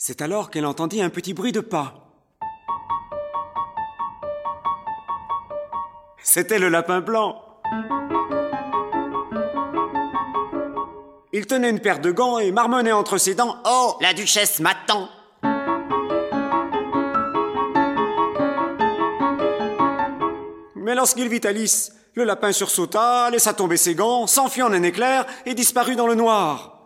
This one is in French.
C'est alors qu'elle entendit un petit bruit de pas. C'était le lapin blanc. Il tenait une paire de gants et marmonnait entre ses dents « Oh, la duchesse m'attend !» Mais lorsqu'il vit Alice, le lapin sursauta, laissa tomber ses gants, s'enfuit en un éclair et disparut dans le noir.